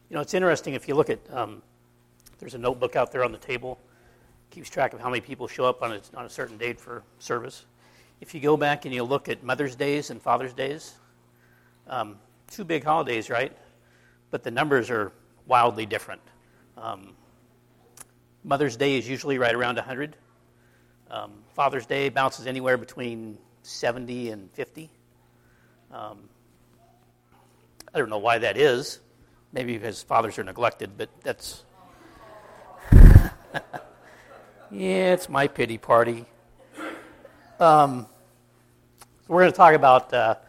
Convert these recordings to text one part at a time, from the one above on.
It's interesting if you look at, there's a notebook out there on the table, keeps track of how many people show up on a certain date for service. If you go back and you look at Mother's Days and Father's Days, two big holidays, right? But the numbers are wildly different. Mother's Day is usually right around 100. Father's Day bounces anywhere between 70 and 50. I don't know why that is. Maybe because fathers are neglected, but that's... yeah, it's my pity party. So we're going to talk about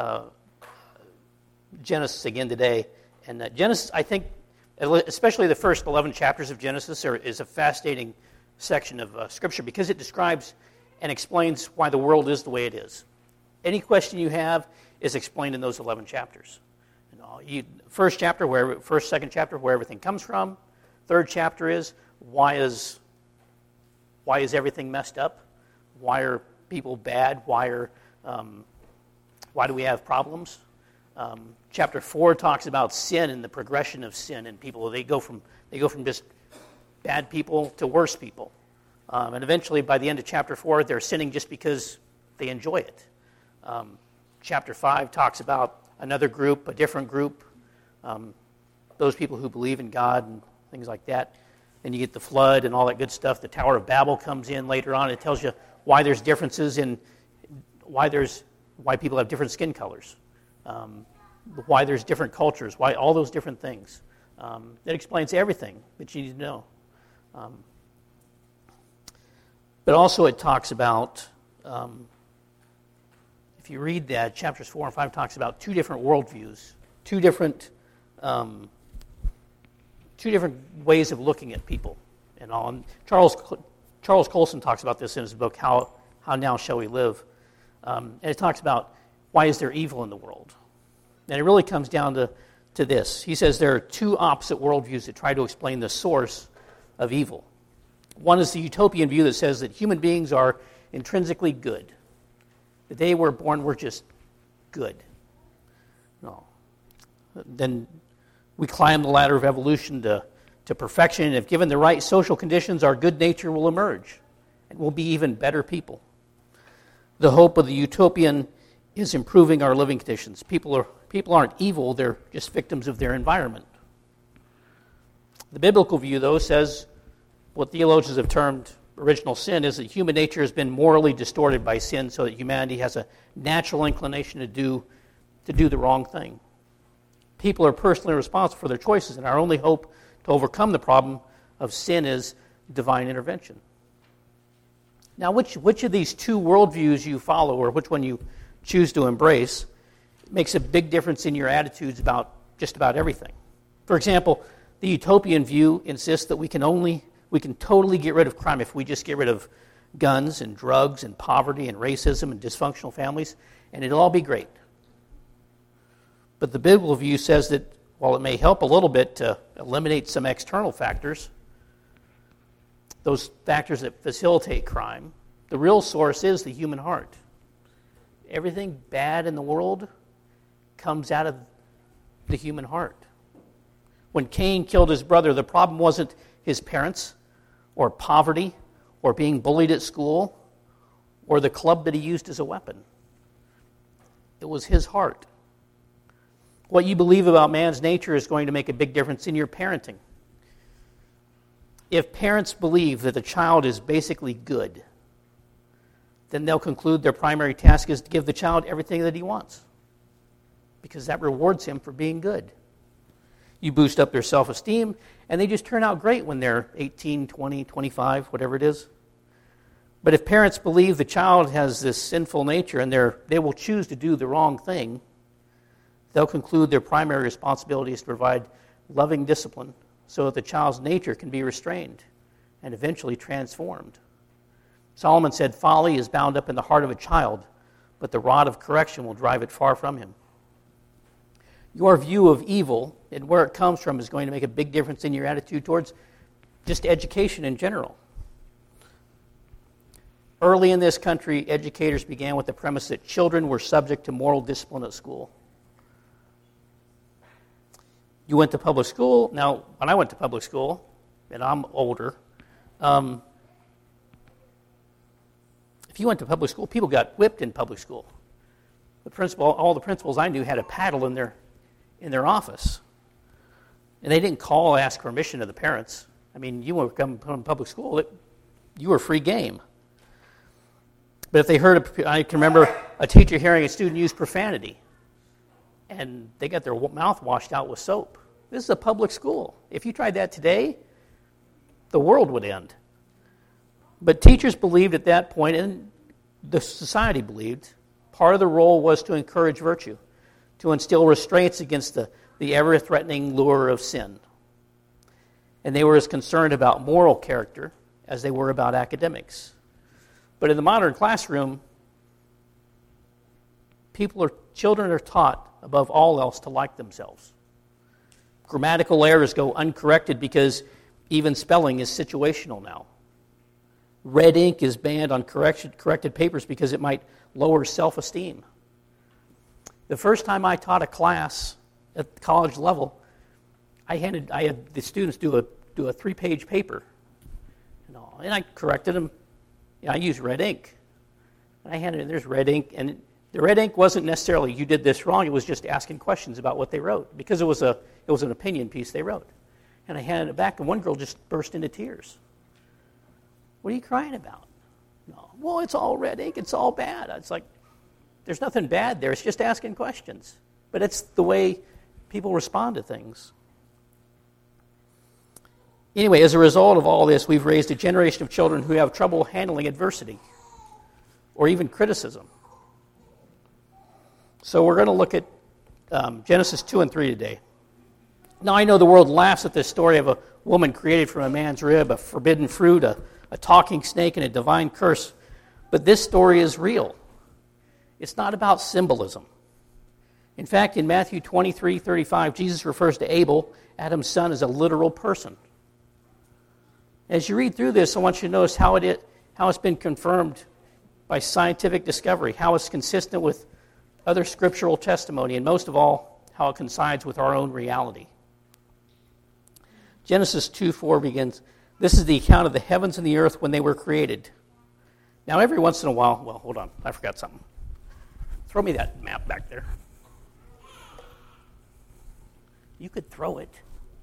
Genesis again today. And Genesis, I think, especially the first 11 chapters of Genesis, is a fascinating section of Scripture because it describes and explains why the world is the way it is. Any question you have is explained in those 11 chapters. First, second chapter, where everything comes from. Third chapter is why is everything messed up? Why are people bad? Why do we have problems? Chapter 4 talks about sin and the progression of sin in people. They go from just bad people to worse people, and eventually by the end of chapter 4, they're sinning just because they enjoy it. Chapter 5 talks about another group, a different group, those people who believe in God and things like that. Then you get the flood and all that good stuff. The Tower of Babel comes in later on. It tells you why there's differences in why people have different skin colors, why there's different cultures, why all those different things. It explains everything that you need to know. But also it talks about, if you read that, chapters 4 and 5 talks about two different worldviews, two different ways of looking at people and all. And Charles Colson talks about this in his book, How Now Shall We Live? And it talks about why is there evil in the world? And it really comes down to this. He says there are two opposite worldviews that try to explain the source of evil. One is the utopian view that says that human beings are intrinsically good. The day we're born, we're just good. No. Then we climb the ladder of evolution to perfection, and if given the right social conditions, our good nature will emerge, and we'll be even better people. The hope of the utopian is improving our living conditions. People aren't evil, they're just victims of their environment. The biblical view, though, says what theologians have termed original sin is that human nature has been morally distorted by sin so that humanity has a natural inclination to do the wrong thing. People are personally responsible for their choices, and our only hope to overcome the problem of sin is divine intervention. Now, which of these two worldviews you follow, or which one you choose to embrace, makes a big difference in your attitudes about just about everything. For example, the utopian view insists that we can totally get rid of crime if we just get rid of guns and drugs and poverty and racism and dysfunctional families, and it'll all be great. But the biblical view says that while it may help a little bit to eliminate some external factors, those factors that facilitate crime, the real source is the human heart. Everything bad in the world comes out of the human heart. When Cain killed his brother, the problem wasn't his parents or poverty or being bullied at school or the club that he used as a weapon. It was his heart. What you believe about man's nature is going to make a big difference in your parenting. If parents believe that the child is basically good, then they'll conclude their primary task is to give the child everything that he wants, because that rewards him for being good. You boost up their self-esteem, and they just turn out great when they're 18, 20, 25, whatever it is. But if parents believe the child has this sinful nature and they will choose to do the wrong thing, they'll conclude their primary responsibility is to provide loving discipline so that the child's nature can be restrained and eventually transformed. Solomon said, "Folly is bound up in the heart of a child, but the rod of correction will drive it far from him." Your view of evil and where it comes from is going to make a big difference in your attitude towards just education in general. Early in this country, educators began with the premise that children were subject to moral discipline at school. You went to public school. Now, when I went to public school, and I'm older, if you went to public school, people got whipped in public school. All the principals I knew had a paddle in their office. And they didn't ask permission to the parents. I mean, you were coming from public school, you were free game. But if they I can remember a teacher hearing a student use profanity, and they got their mouth washed out with soap. This is a public school. If you tried that today, the world would end. But teachers believed at that point, and the society believed, part of the role was to encourage virtue, to instill restraints against the ever-threatening lure of sin. And they were as concerned about moral character as they were about academics. But in the modern classroom, children are taught above all else to like themselves. Grammatical errors go uncorrected because even spelling is situational now. Red ink is banned on corrected papers because it might lower self-esteem. The first time I taught a class at the college level, I had the students do a 3-page paper, and I corrected them. I used red ink, and I handed it. There's red ink, and the red ink wasn't necessarily you did this wrong. It was just asking questions about what they wrote because it was an opinion piece they wrote, and I handed it back, and one girl just burst into tears. What are you crying about? No, well, it's all red ink. It's all bad. It's like there's nothing bad there. It's just asking questions, but it's the way people respond to things. Anyway, as a result of all this, we've raised a generation of children who have trouble handling adversity or even criticism. So we're going to look at Genesis 2 and 3 today. Now, I know the world laughs at this story of a woman created from a man's rib, a forbidden fruit, a talking snake, and a divine curse. But this story is real. It's not about symbolism. In fact, in Matthew 23:35, Jesus refers to Abel, Adam's son, as a literal person. As you read through this, I want you to notice how it's been confirmed by scientific discovery, how it's consistent with other scriptural testimony, and most of all, how it coincides with our own reality. Genesis 2:4 begins, "This is the account of the heavens and the earth when they were created." Now, every once in a while, well, hold on, I forgot something. Throw me that map back there. You could throw it.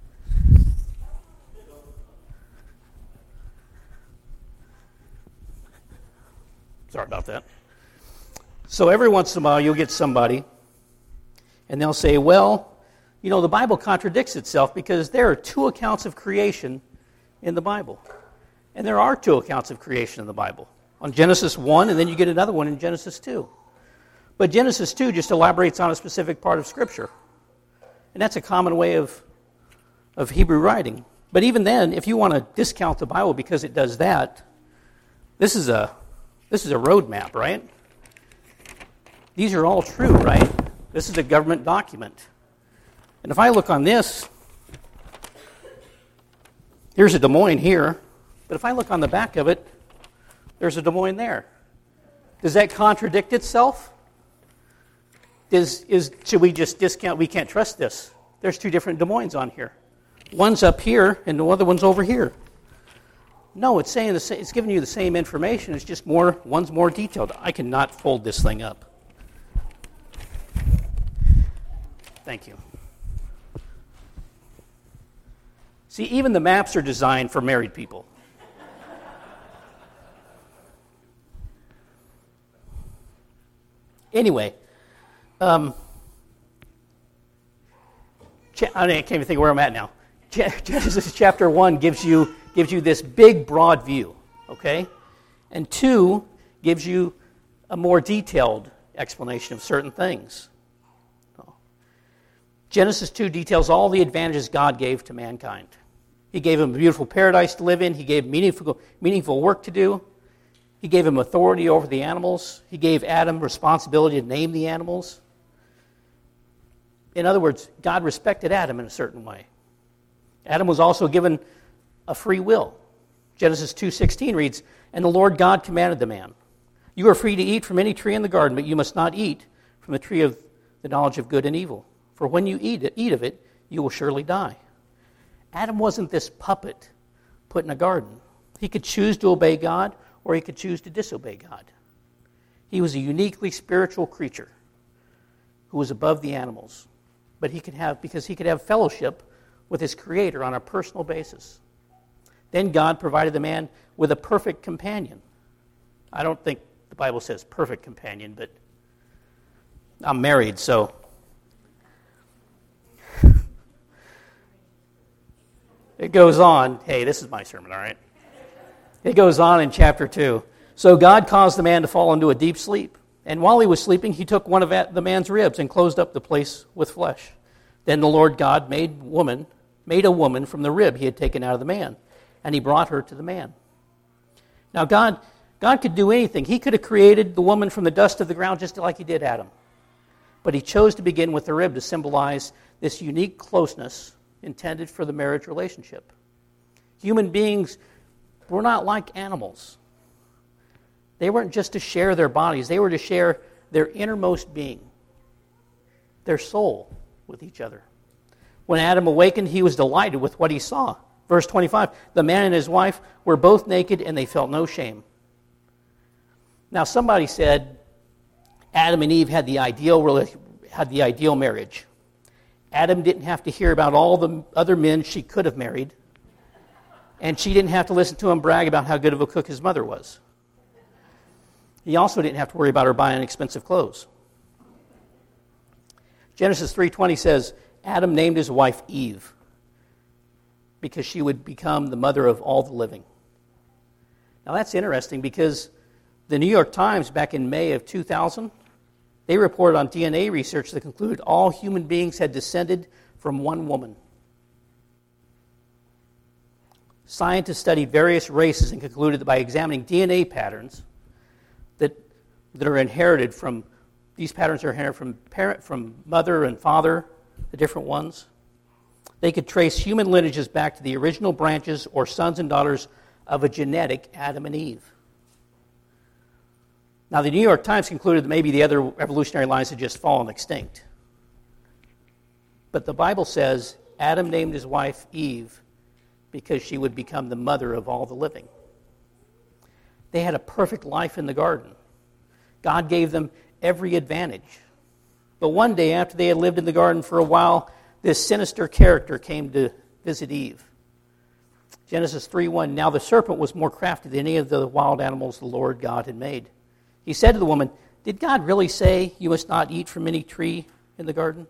Sorry about that. So every once in a while, you'll get somebody, and they'll say, well, the Bible contradicts itself because there are 2 accounts of creation in the Bible. And there are 2 accounts of creation in the Bible. On Genesis 1, and then you get another one in Genesis 2. But Genesis 2 just elaborates on a specific part of Scripture. And that's a common way of Hebrew writing. But even then, if you want to discount the Bible because it does that, this is a road map, right? These are all true, right? This is a government document. And if I look on this, here's a Des Moines here, but if I look on the back of it, there's a Des Moines there. Does that contradict itself? Should we just discount? We can't trust this. There's 2 different Des Moines on here. One's up here, and the other one's over here. No, it's saying it's giving you the same information. It's just one's more detailed. I cannot fold this thing up. Thank you. See, even the maps are designed for married people. Anyway, I can't even think of where I'm at now. Genesis chapter 1 gives you this big, broad view, okay? And 2 gives you a more detailed explanation of certain things. Genesis 2 details all the advantages God gave to mankind. He gave him a beautiful paradise to live in. He gave meaningful work to do. He gave him authority over the animals. He gave Adam responsibility to name the animals. In other words, God respected Adam in a certain way. Adam was also given a free will. Genesis 2:16 reads, "And the Lord God commanded the man, 'You are free to eat from any tree in the garden, but you must not eat from the tree of the knowledge of good and evil. For when you eat of it, you will surely die. Adam wasn't this puppet put in a garden. He could choose to obey God, or he could choose to disobey God. He was a uniquely spiritual creature who was above the animals. But he could have fellowship with his Creator on a personal basis. Then God provided the man with a perfect companion. I don't think the Bible says perfect companion, but I'm married, so it goes on. Hey, this is my sermon, all right? It goes on in chapter 2. So God caused the man to fall into a deep sleep. And while he was sleeping, he took one of the man's ribs and closed up the place with flesh. Then the Lord God made a woman from the rib he had taken out of the man, and he brought her to the man. Now God could do anything. He could have created the woman from the dust of the ground just like he did Adam. But he chose to begin with the rib to symbolize this unique closeness intended for the marriage relationship. Human beings were not like animals. They weren't just to share their bodies. They were to share their innermost being, their soul, with each other. When Adam awakened, he was delighted with what he saw. Verse 25, the man and his wife were both naked and they felt no shame. Now somebody said Adam and Eve had the ideal marriage. Adam didn't have to hear about all the other men she could have married, and she didn't have to listen to him brag about how good of a cook his mother was. He also didn't have to worry about her buying expensive clothes. Genesis 3:20 says, Adam named his wife Eve because she would become the mother of all the living. Now that's interesting because the New York Times back in May of 2000, they reported on DNA research that concluded all human beings had descended from one woman. Scientists studied various races and concluded that by examining DNA patterns that are inherited from, these patterns are inherited from mother and father, the different ones, they could trace human lineages back to the original branches or sons and daughters of a genetic Adam and Eve. Now, the New York Times concluded that maybe the other evolutionary lines had just fallen extinct. But the Bible says Adam named his wife Eve because she would become the mother of all the living. They had a perfect life in the garden. God gave them every advantage. But one day, after they had lived in the garden for a while, this sinister character came to visit Eve. Genesis 3:1, now the serpent was more crafty than any of the wild animals the Lord God had made. He said to the woman, did God really say you must not eat from any tree in the garden?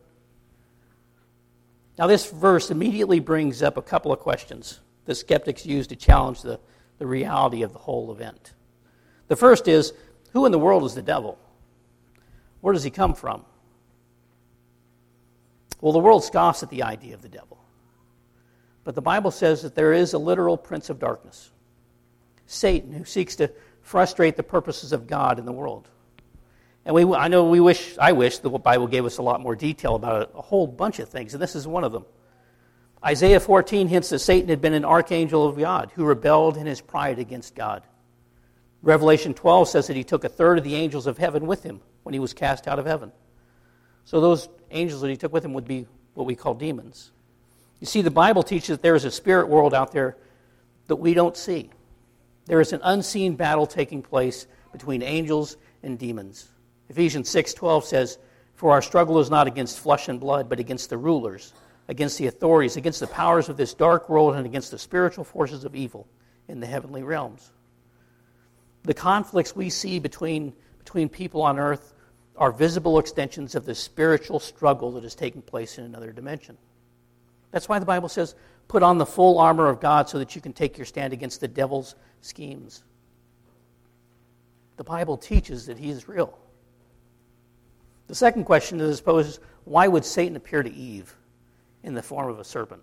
Now this verse immediately brings up a couple of questions that skeptics use to challenge the reality of the whole event. The first is, who in the world is the devil? Where does he come from? Well, the world scoffs at the idea of the devil. But the Bible says that there is a literal prince of darkness, Satan, who seeks to frustrate the purposes of God in the world. And I wish the Bible gave us a lot more detail about a whole bunch of things, and this is one of them. Isaiah 14 hints that Satan had been an archangel of God who rebelled in his pride against God. Revelation 12 says that he took a third of the angels of heaven with him when he was cast out of heaven. So those angels that he took with him would be what we call demons. You see, the Bible teaches that there is a spirit world out there that we don't see. There is an unseen battle taking place between angels and demons. Ephesians 6:12 says, for our struggle is not against flesh and blood, but against the rulers, against the authorities, against the powers of this dark world, and against the spiritual forces of evil in the heavenly realms. The conflicts we see between people on earth are visible extensions of the spiritual struggle that is taking place in another dimension. That's why the Bible says, put on the full armor of God so that you can take your stand against the devil's schemes. The Bible teaches that he is real. The second question that is posed is, why would Satan appear to Eve in the form of a serpent?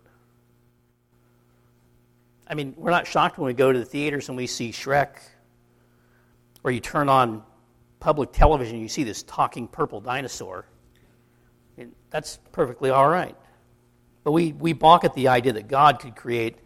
I mean, we're not shocked when we go to the theaters and we see Shrek, or you turn on public television and you see this talking purple dinosaur. And that's perfectly all right. But we balk at the idea that God could create,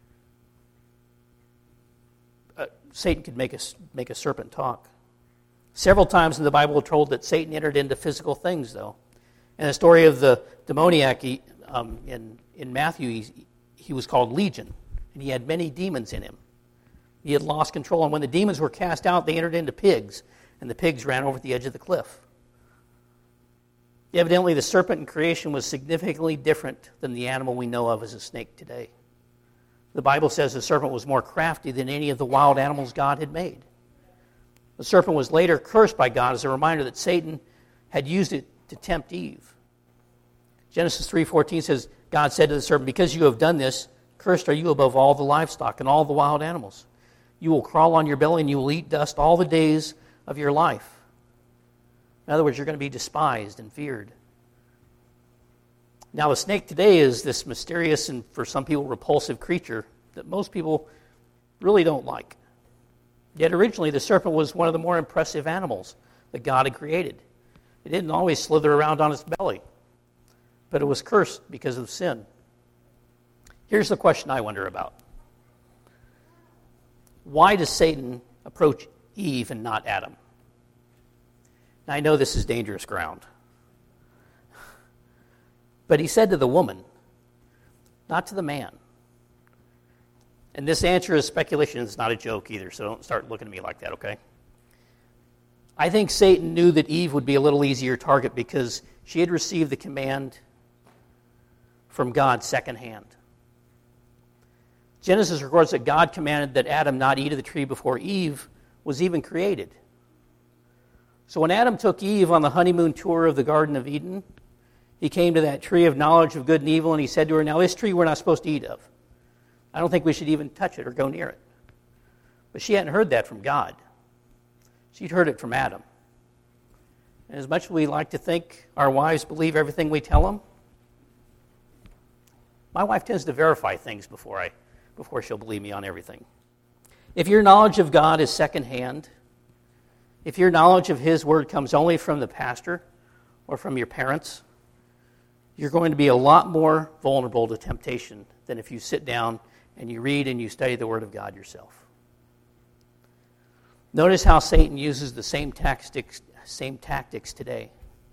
Satan could make a serpent talk. Several times in the Bible we're told that Satan entered into physical things, though. In the story of the demoniac In Matthew, he was called Legion, and he had many demons in him. He had lost control, and when the demons were cast out, they entered into pigs, and the pigs ran over the edge of the cliff. Evidently, the serpent in creation was significantly different than the animal we know of as a snake today. The Bible says the serpent was more crafty than any of the wild animals God had made. The serpent was later cursed by God as a reminder that Satan had used it to tempt Eve. Genesis 3:14 says, God said to the serpent, because you have done this, cursed are you above all the livestock and all the wild animals. You will crawl on your belly and you will eat dust all the days of your life. In other words, you're going to be despised and feared. Now, the snake today is this mysterious and, for some people, repulsive creature that most people really don't like. Yet originally, the serpent was one of the more impressive animals that God had created. It didn't always slither around on its belly, but it was cursed because of sin. Here's the question I wonder about. Why does Satan approach Eve and not Adam? Now, I know this is dangerous ground. But he said to the woman, not to the man. And this answer is speculation. It's not a joke either, so don't start looking at me like that, okay? I think Satan knew that Eve would be a little easier target because she had received the command from God secondhand. Genesis records that God commanded that Adam not eat of the tree before Eve was even created. So when Adam took Eve on the honeymoon tour of the Garden of Eden, he came to that tree of knowledge of good and evil, and he said to her, now this tree we're not supposed to eat of. I don't think we should even touch it or go near it. But she hadn't heard that from God. She'd heard it from Adam. And as much as we like to think our wives believe everything we tell them, my wife tends to verify things before she'll believe me on everything. If your knowledge of God is secondhand, if your knowledge of His Word comes only from the pastor or from your parents, you're going to be a lot more vulnerable to temptation than if you sit down and you read and you study the Word of God yourself. Notice how Satan uses the same tactics today.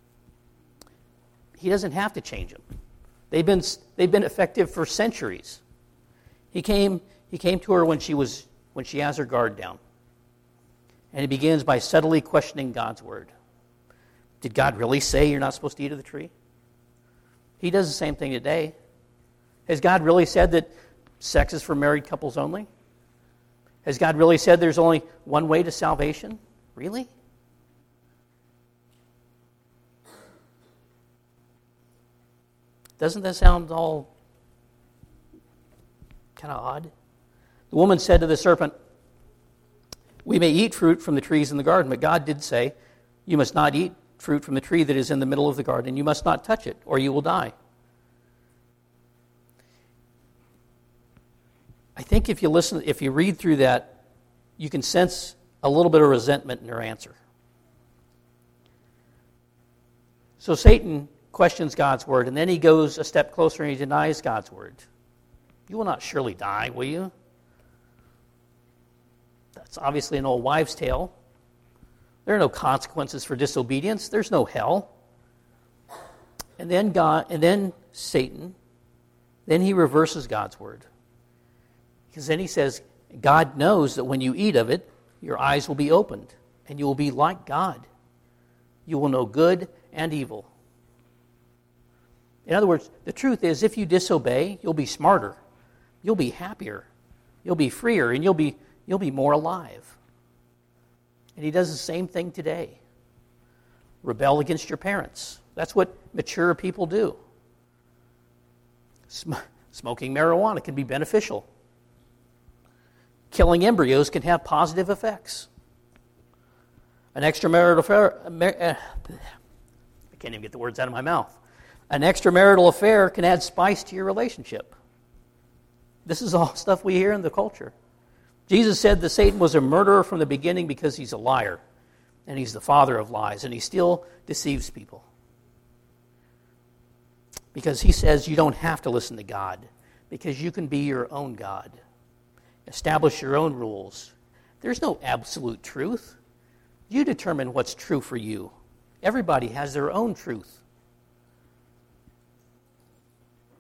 He doesn't have to change them. They've been effective for centuries. He came to her when she has her guard down. And he begins by subtly questioning God's word. Did God really say you're not supposed to eat of the tree? He does the same thing today. Has God really said that sex is for married couples only? Has God really said there's only one way to salvation? Really? Doesn't that sound all kind of odd? The woman said to the serpent, we may eat fruit from the trees in the garden, but God did say, you must not eat fruit from the tree that is in the middle of the garden. You must not touch it, or you will die. I think if you read through that, you can sense a little bit of resentment in her answer. So Satan questions God's word, and then he goes a step closer and he denies God's word. You will not surely die, will you? That's obviously an old wives' tale. There are no consequences for disobedience. There's no hell. And then Satan, then he reverses God's word. Because then he says, God knows that when you eat of it, your eyes will be opened, and you will be like God. You will know good and evil. In other words, the truth is, if you disobey, you'll be smarter, you'll be happier, you'll be freer, and you'll be more alive. And he does the same thing today. Rebel against your parents. That's what mature people do. Smoking marijuana can be beneficial. Killing embryos can have positive effects. An extramarital affair, I can't even get the words out of my mouth. An extramarital affair can add spice to your relationship. This is all stuff we hear in the culture. Jesus said that Satan was a murderer from the beginning because he's a liar, and he's the father of lies, and he still deceives people. Because he says you don't have to listen to God, because you can be your own God. Establish your own rules. There's no absolute truth. You determine what's true for you. Everybody has their own truth.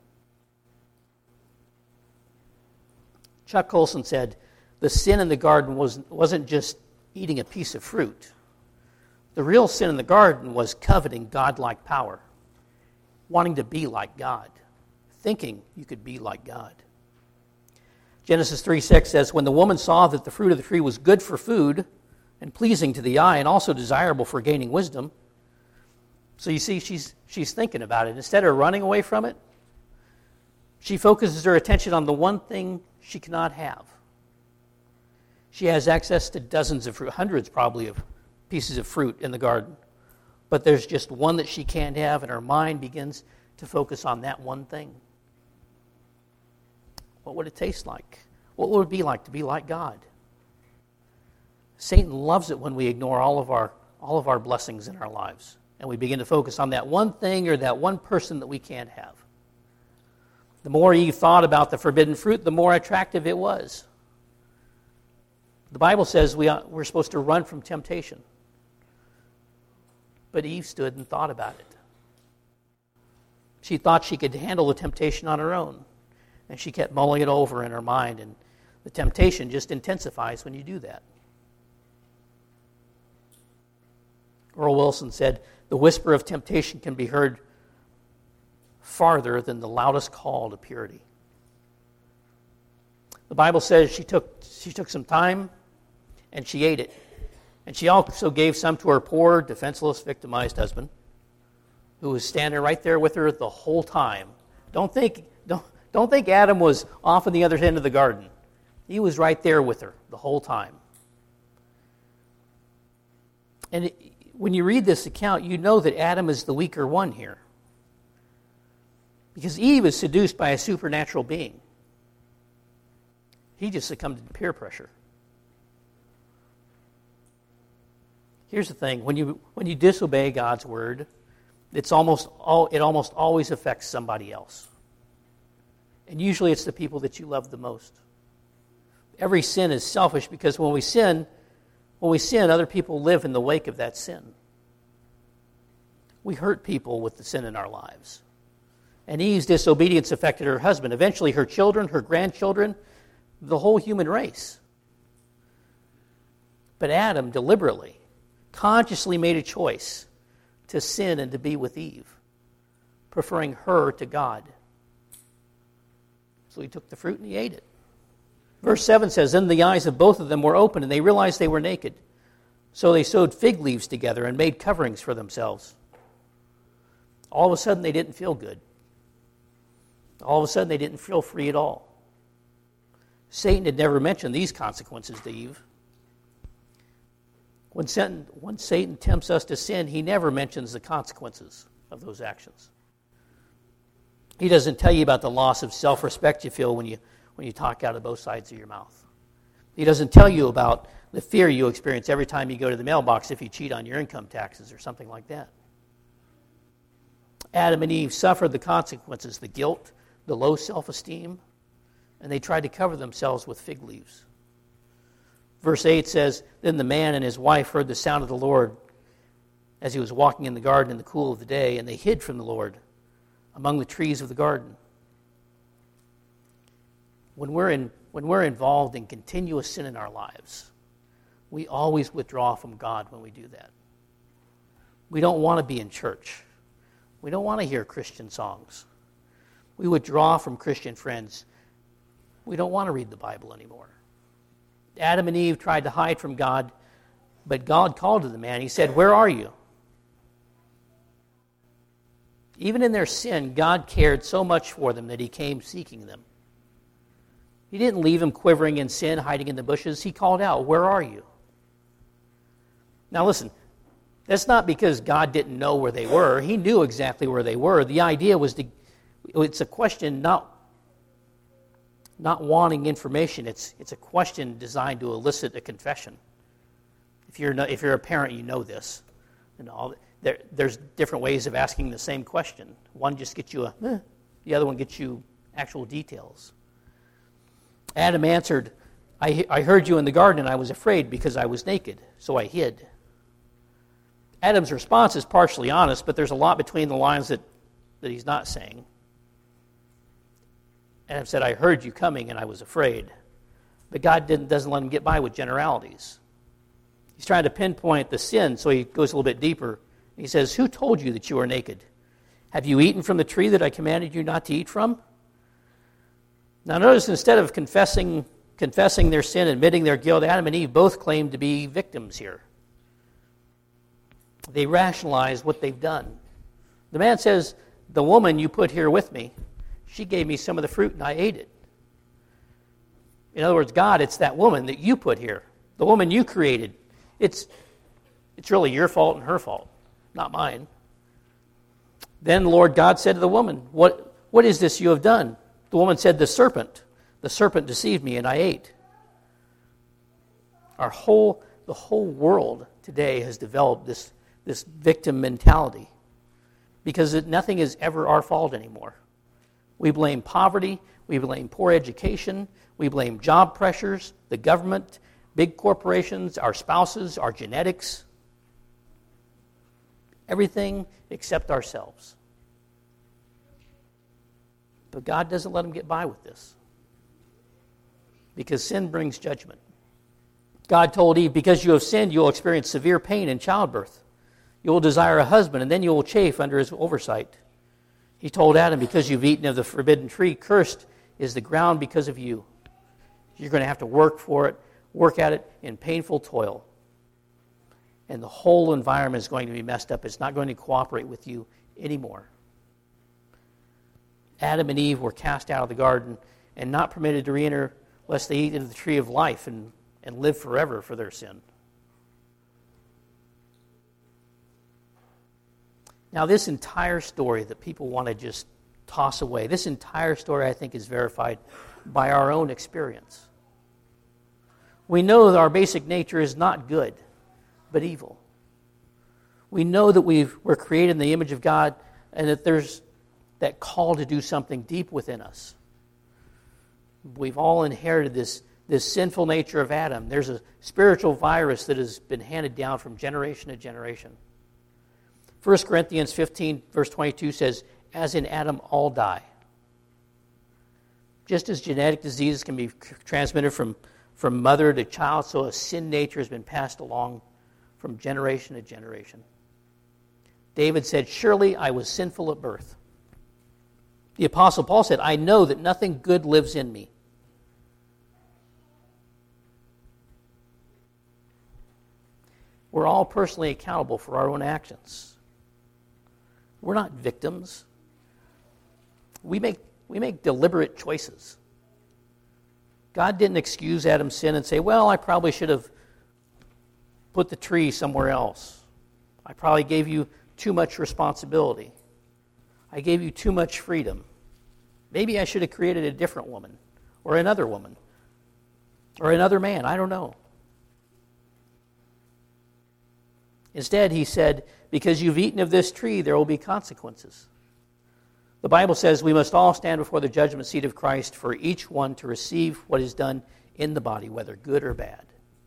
Chuck Colson said, the sin in the garden wasn't just eating a piece of fruit. The real sin in the garden was coveting godlike power, wanting to be like God, thinking you could be like God. Genesis 3:6 says, when the woman saw that the fruit of the tree was good for food and pleasing to the eye and also desirable for gaining wisdom. So you see, she's thinking about it. Instead of running away from it, she focuses her attention on the one thing she cannot have. She has access to dozens of fruit, hundreds probably of pieces of fruit in the garden. But there's just one that she can't have, and her mind begins to focus on that one thing. What would it taste like? What would it be like to be like God? Satan loves it when we ignore all of our blessings in our lives, and we begin to focus on that one thing or that one person that we can't have. The more Eve thought about the forbidden fruit, the more attractive it was. The Bible says we're supposed to run from temptation. But Eve stood and thought about it. She thought she could handle the temptation on her own. And she kept mulling it over in her mind. And the temptation just intensifies when you do that. Earl Wilson said, the whisper of temptation can be heard farther than the loudest call to purity. The Bible says she took some time and she ate it. And she also gave some to her poor, defenseless, victimized husband, who was standing right there with her the whole time. Don't think Adam was off on the other end of the garden. He was right there with her the whole time. And when you read this account, you know that Adam is the weaker one here. Because Eve is seduced by a supernatural being. He just succumbed to peer pressure. Here's the thing: when you disobey God's word, it almost always affects somebody else, and usually it's the people that you love the most. Every sin is selfish because when we sin, other people live in the wake of that sin. We hurt people with the sin in our lives, and Eve's disobedience affected her husband, eventually her children, her grandchildren, the whole human race. But Adam deliberately, consciously made a choice to sin and to be with Eve, preferring her to God. So he took the fruit and he ate it. Verse 7 says, then the eyes of both of them were open and they realized they were naked. So they sewed fig leaves together and made coverings for themselves. All of a sudden they didn't feel good. All of a sudden they didn't feel free at all. Satan had never mentioned these consequences to Eve. When Satan tempts us to sin, he never mentions the consequences of those actions. He doesn't tell you about the loss of self-respect you feel when you talk out of both sides of your mouth. He doesn't tell you about the fear you experience every time you go to the mailbox if you cheat on your income taxes or something like that. Adam and Eve suffered the consequences, the guilt, the low self-esteem, and they tried to cover themselves with fig leaves. Verse 8 says, then the man and his wife heard the sound of the Lord as he was walking in the garden in the cool of the day, and they hid from the Lord among the trees of the garden. When we're involved in continuous sin in our lives, we always withdraw from God when we do that. We don't want to be in church. We don't want to hear Christian songs. We withdraw from Christian friends. We don't want to read the Bible anymore. Adam and Eve tried to hide from God, but God called to the man. He said, where are you? Even in their sin, God cared so much for them that he came seeking them. He didn't leave them quivering in sin, hiding in the bushes. He called out, where are you? Now listen, that's not because God didn't know where they were. He knew exactly where they were. The idea was it's a question not wanting information. It's a question designed to elicit a confession. If you're a parent, you know this. There's different ways of asking the same question. One just gets you the other one gets you actual details. Adam answered, I heard you in the garden and I was afraid because I was naked, so I hid. Adam's response is partially honest, but there's a lot between the lines that he's not saying. Adam said, I heard you coming and I was afraid. But God doesn't let him get by with generalities. He's trying to pinpoint the sin, so he goes a little bit deeper. He says, who told you that you are naked? Have you eaten from the tree that I commanded you not to eat from? Now notice, instead of confessing their sin, admitting their guilt, Adam and Eve both claim to be victims here. They rationalize what they've done. The man says, the woman you put here with me, she gave me some of the fruit and I ate it. In other words, God, it's that woman that you put here, the woman you created. It's really your fault and her fault, not mine. Then the Lord God said to the woman, What is this you have done? The woman said, the serpent deceived me and I ate. The whole world today has developed this victim mentality because nothing is ever our fault anymore. We blame poverty, we blame poor education, we blame job pressures, the government, big corporations, our spouses, our genetics, everything except ourselves. But God doesn't let them get by with this because sin brings judgment. God told Eve, because you have sinned, you will experience severe pain in childbirth. You will desire a husband, and then you will chafe under his oversight. He told Adam, because you've eaten of the forbidden tree, cursed is the ground because of you. You're going to have to work for it, work at it in painful toil. And the whole environment is going to be messed up. It's not going to cooperate with you anymore. Adam and Eve were cast out of the garden and not permitted to re-enter lest they eat of the tree of life and live forever for their sin. Now, this entire story that people want to just toss away, this entire story, I think, is verified by our own experience. We know that our basic nature is not good, but evil. We know that we're created in the image of God and that there's that call to do something deep within us. We've all inherited this sinful nature of Adam. There's a spiritual virus that has been handed down from generation to generation. 1 Corinthians 15, verse 22 says, as in Adam all die. Just as genetic diseases can be transmitted from mother to child, so a sin nature has been passed along from generation to generation. David said, surely I was sinful at birth. The Apostle Paul said, I know that nothing good lives in me. We're all personally accountable for our own actions. We're not victims. We make deliberate choices. God didn't excuse Adam's sin and say, well, I probably should have put the tree somewhere else. I probably gave you too much responsibility. I gave you too much freedom. Maybe I should have created a different woman or another woman or another man. I don't know. Instead, he said, because you've eaten of this tree, there will be consequences. The Bible says we must all stand before the judgment seat of Christ for each one to receive what is done in the body, whether good or bad.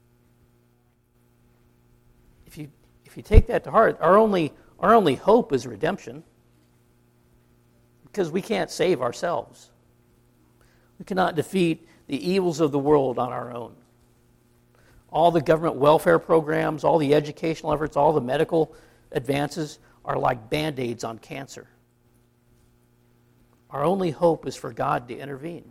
If you take that to heart, our only hope is redemption. Because we can't save ourselves. We cannot defeat the evils of the world on our own. All the government welfare programs, all the educational efforts, all the medical advances are like Band-Aids on cancer. Our only hope is for God to intervene.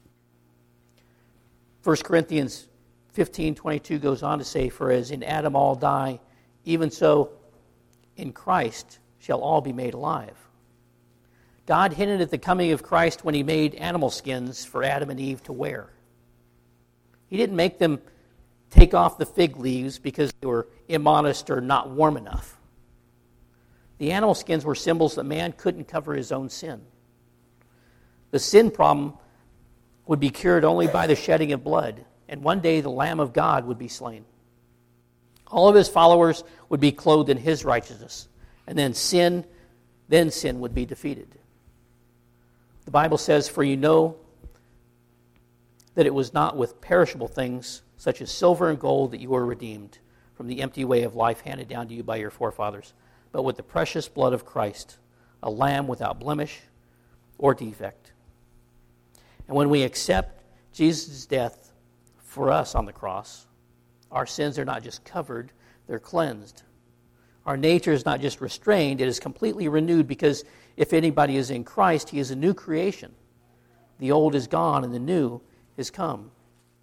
1 Corinthians 15:22 goes on to say, for as in Adam all die, even so in Christ shall all be made alive. God hinted at the coming of Christ when he made animal skins for Adam and Eve to wear. He didn't make them take off the fig leaves because they were immodest or not warm enough. The animal skins were symbols that man couldn't cover his own sin. The sin problem would be cured only by the shedding of blood, and one day the Lamb of God would be slain. All of his followers would be clothed in his righteousness, and then sin would be defeated. The Bible says, for you know that it was not with perishable things, such as silver and gold, that you were redeemed from the empty way of life handed down to you by your forefathers, but with the precious blood of Christ, a lamb without blemish or defect. And when we accept Jesus' death for us on the cross. Our sins are not just covered, they're cleansed. Our nature is not just restrained, it is completely renewed, because if anybody is in Christ, he is a new creation. The old is gone and the new is come.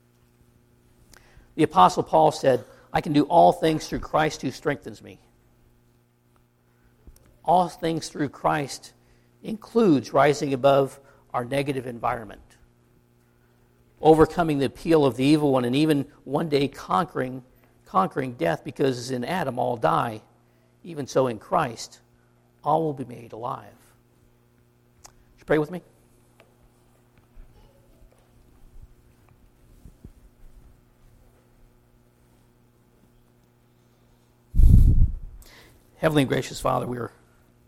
The Apostle Paul said, I can do all things through Christ who strengthens me. All things through Christ includes rising above our negative environment, overcoming the appeal of the evil one, and even one day conquering death, because in Adam all die. Even so in Christ, all will be made alive. Would you pray with me? Heavenly and gracious Father, we are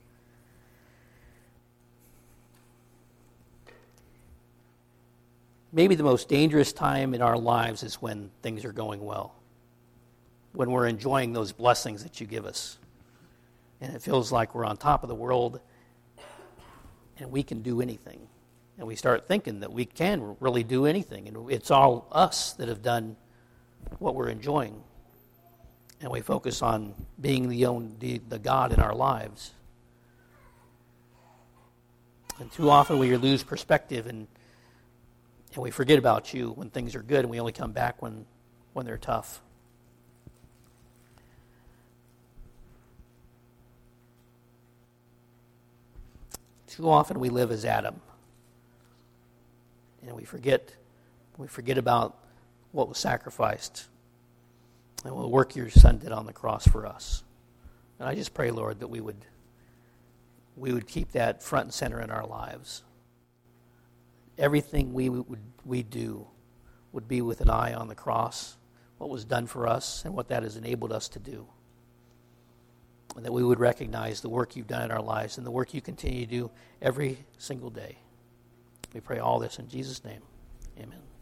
maybe the most dangerous time in our lives is when things are going well, when we're enjoying those blessings that you give us. And it feels like we're on top of the world and we can do anything. And we start thinking that we can really do anything. And it's all us that have done what we're enjoying. And we focus on being the God in our lives. And too often we lose perspective and we forget about you when things are good, and we only come back when they're tough. Too often we live as Adam, and we forget about what was sacrificed and the work your Son did on the cross for us. And I just pray, Lord, that we would keep that front and center in our lives. Everything we do would be with an eye on the cross, what was done for us and what that has enabled us to do. And that we would recognize the work you've done in our lives and the work you continue to do every single day. We pray all this in Jesus' name. Amen.